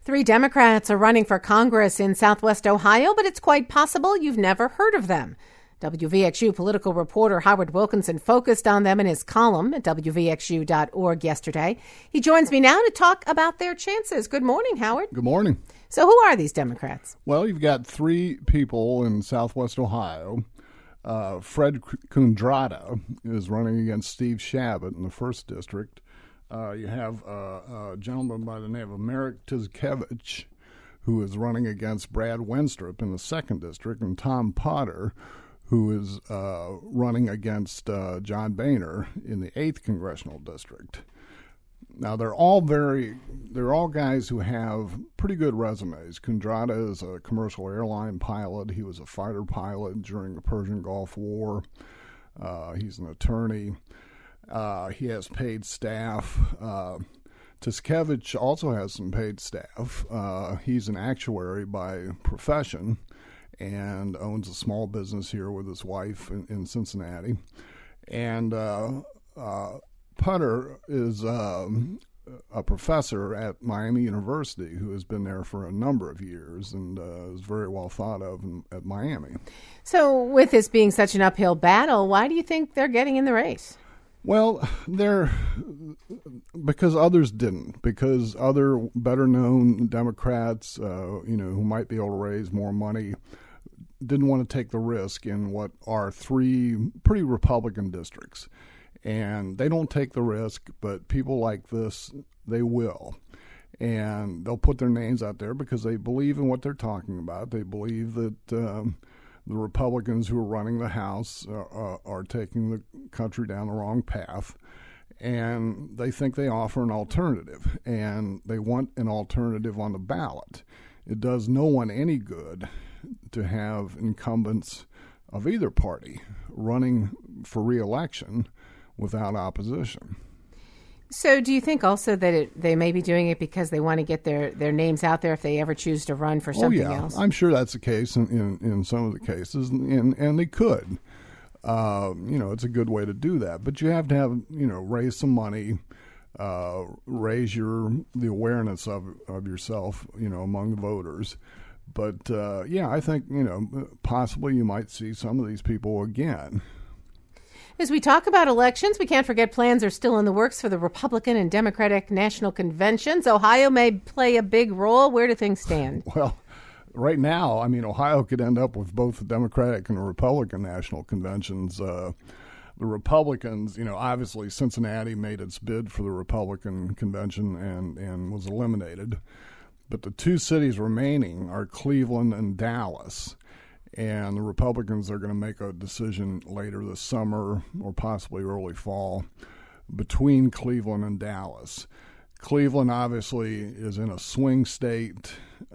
Three Democrats are running for Congress in Southwest Ohio, but it's quite possible you've never heard of them. WVXU political reporter Howard Wilkinson focused on them in his column at WVXU.org yesterday. He joins me now to talk about their chances. Good morning, Howard. Good morning. So who are these Democrats? Well, you've got three people in Southwest Ohio. Fred Kundrada is running against Steve Chabot in the 1st District. You have a gentleman by the name of Marek Tizkevich, who is running against Brad Wenstrup in the 2nd District, and Tom Potter, who is running against John Boehner in the 8th Congressional District. Now, they're all guys who have pretty good resumes. Kundrada is a commercial airline pilot. He was a fighter pilot during the Persian Gulf War. He's an attorney. He has paid staff. Tizkevich also has some paid staff. He's an actuary by profession and owns a small business here with his wife in Cincinnati. And Putter is a professor at Miami University who has been there for a number of years and is very well thought of at Miami. So with this being such an uphill battle, why do you think they're getting in the race? Well, because others didn't, because other better-known Democrats, who might be able to raise more money, didn't want to take the risk in what are three pretty Republican districts. And they don't take the risk, but people like this, they will. And they'll put their names out there because they believe in what they're talking about. They believe that the Republicans who are running the House are taking the country down the wrong path, and they think they offer an alternative, and they want an alternative on the ballot. It does no one any good to have incumbents of either party running for re-election without opposition. So do you think also that they may be doing it because they want to get their names out there if they ever choose to run for something else? I'm sure that's the case in some of the cases, and they could. It's a good way to do that. But you have to have, raise some money, raise the awareness of yourself, among the voters. But, I think, possibly you might see some of these people again. As we talk about elections, we can't forget plans are still in the works for the Republican and Democratic national conventions. Ohio may play a big role. Where do things stand? Well, right now, Ohio could end up with both the Democratic and the Republican national conventions. The Republicans, obviously Cincinnati made its bid for the Republican convention and was eliminated. But the two cities remaining are Cleveland and Dallas. And the Republicans are going to make a decision later this summer or possibly early fall between Cleveland and Dallas. Cleveland obviously is in a swing state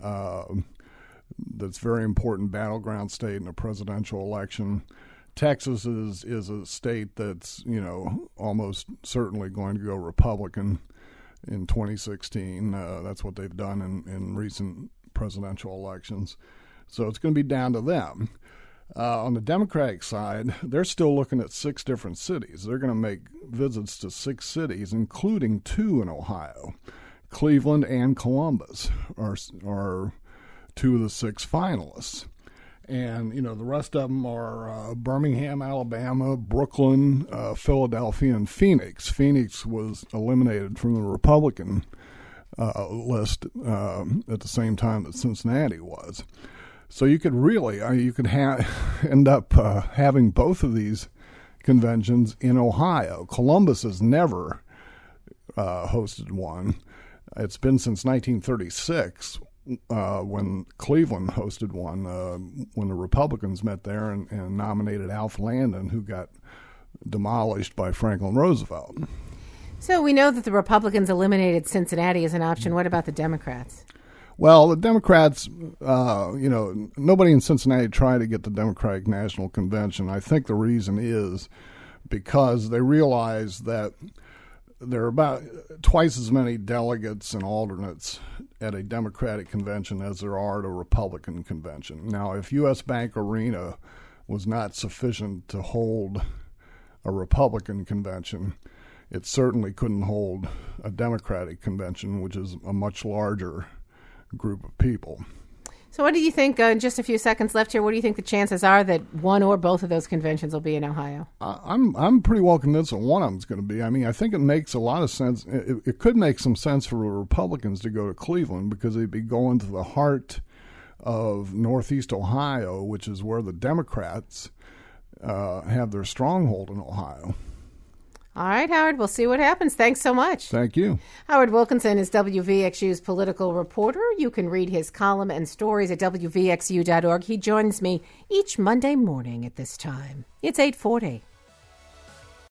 that's very important battleground state in a presidential election. Texas is a state that's, almost certainly going to go Republican in 2016. That's what they've done in recent presidential elections. So it's going to be down to them. On the Democratic side, they're still looking at 6 different cities. They're going to make visits to 6 cities, including 2 in Ohio. Cleveland and Columbus are 2 of the 6 finalists. And, the rest of them are Birmingham, Alabama, Brooklyn, Philadelphia, and Phoenix. Phoenix was eliminated from the Republican list at the same time that Cincinnati was. So you could really, end up having both of these conventions in Ohio. Columbus has never hosted one. It's been since 1936 when Cleveland hosted one, when the Republicans met there and nominated Alf Landon, who got demolished by Franklin Roosevelt. So we know that the Republicans eliminated Cincinnati as an option. What about the Democrats? Well, the Democrats, nobody in Cincinnati tried to get the Democratic National Convention. I think the reason is because they realize that there are about twice as many delegates and alternates at a Democratic convention as there are at a Republican convention. Now, if U.S. Bank Arena was not sufficient to hold a Republican convention, it certainly couldn't hold a Democratic convention, which is a much larger group of people. So what do you think, in just a few seconds left here, what do you think the chances are that one or both of those conventions will be in Ohio? I'm pretty well convinced that one of them is going to be. I mean, I think it makes a lot of sense. It could make some sense for the Republicans to go to Cleveland because they'd be going to the heart of Northeast Ohio, which is where the Democrats have their stronghold in Ohio. All right, Howard, we'll see what happens. Thanks so much. Thank you. Howard Wilkinson is WVXU's political reporter. You can read his column and stories at WVXU.org. He joins me each Monday morning at this time. It's 8:40.